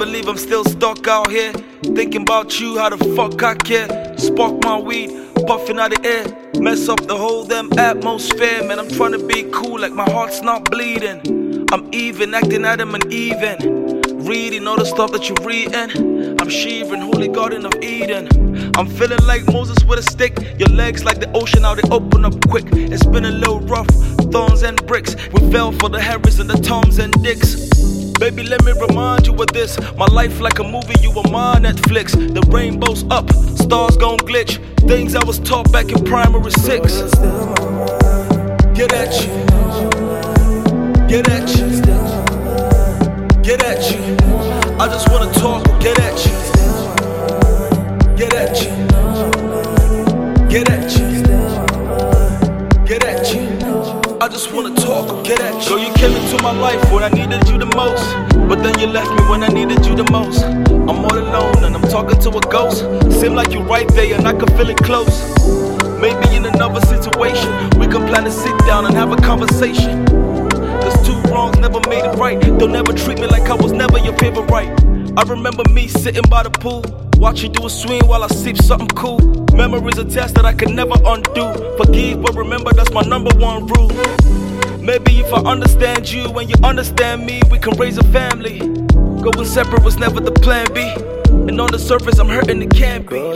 believe I'm still stuck out here, thinking about you, how the fuck I care. Spark my weed, puffing out the air, mess up the whole damn atmosphere. Man, I'm trying to be cool like my heart's not bleeding. I'm even, acting Adam and Even, reading all the stuff that you're reading. I'm shivering, holy garden of Eden. I'm feeling like Moses with a stick. Your legs like the ocean, how they open up quick. It's been a little rough, thorns and bricks. We fell for the Harrys and the Toms and Dicks. Baby, let me remind you of this. My life like a movie, you were my Netflix. The rainbow's up, stars gon' glitch. Things I was taught back in primary 6. Get at you. Get at you. Get at you. I just wanna talk, get at you. Get at you. Get at you. Get at you. I just wanna talk, get at you. Girl, you came into my life when I needed you the most, but then you left me when I needed you the most. I'm all alone and I'm talking to a ghost. Seem like you're right there and I can feel it close. Maybe in another situation we can plan to sit down and have a conversation. Cause two wrongs never made it right. Don't ever treat me like I was never your favorite right. I remember me sitting by the pool, watching you swing while I sip something cool. Memories attached that I could never undo. Forgive but remember, that's my #1 rule. Maybe if I understand you and you understand me, we can raise a family. Going separate was never the plan B, and on the surface I'm hurting, it can't be.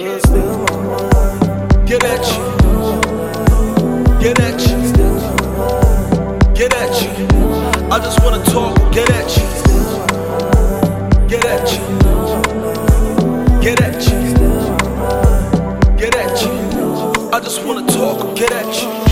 Get at you. Get at you. Get at you. I just wanna talk, get at you. Get at you. Get at you. Get at you. I just wanna talk, get at you.